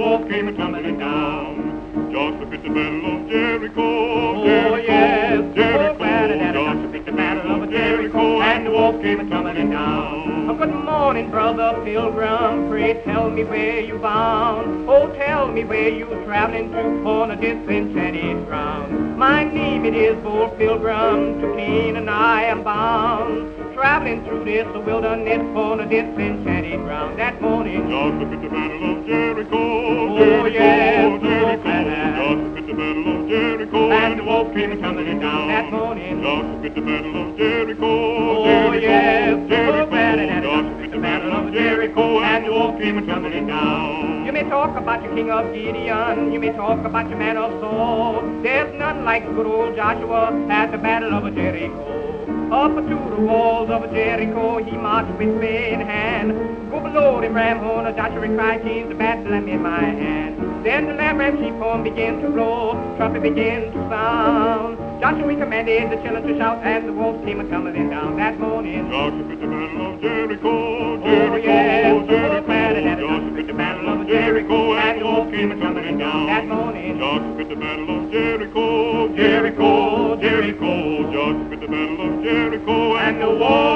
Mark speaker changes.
Speaker 1: wolf came a-tumbling down. Joshua picked the battle of Jericho.
Speaker 2: Oh, yes,
Speaker 1: Jericho,
Speaker 2: Joshua picked the battle of Jericho,
Speaker 1: and the wolf came a-tumbling down.
Speaker 2: Oh, good morning, brother pilgrim, pray tell me where you bound. Oh, tell me where you traveling to on a disenchanted ground. My name it is Bold Pilgrim, to Canaan I am bound. Traveling through this wilderness on a disenchanted ground. That morning,
Speaker 1: Joshua picked the battle of Jericho.
Speaker 2: oh yes,
Speaker 1: Joshua picked the battle of Jericho,
Speaker 2: and the wolf came a-tumbling down. That morning,
Speaker 1: Joshua picked the battle of Jericho.
Speaker 2: oh yes,
Speaker 1: Joshua picked the battle of Jericho, and the wolf came a-tumbling down.
Speaker 2: You may talk about your king of Gideon, you may talk about your man of Saul. There's none like good old Joshua at the battle of Jericho. Up to the walls of Jericho he marched with spear in hand. Go below the ram horn, Joshua cried, "'Tis the battle I'm in my hand." Then the lamb sheep horn began to blow, trumpet began to sound. Joshua commanded the children to shout, and the wolves came a-tumbling down. That morning,
Speaker 1: Joshua picked the battle of Jericho.
Speaker 2: oh yes,
Speaker 1: Joshua picked the battle of Jericho, and the wolf came a-tumbling down.
Speaker 2: that morning,
Speaker 1: Joshua picked the battle of Jericho. Joshua picked the battle of Jericho, and the wolf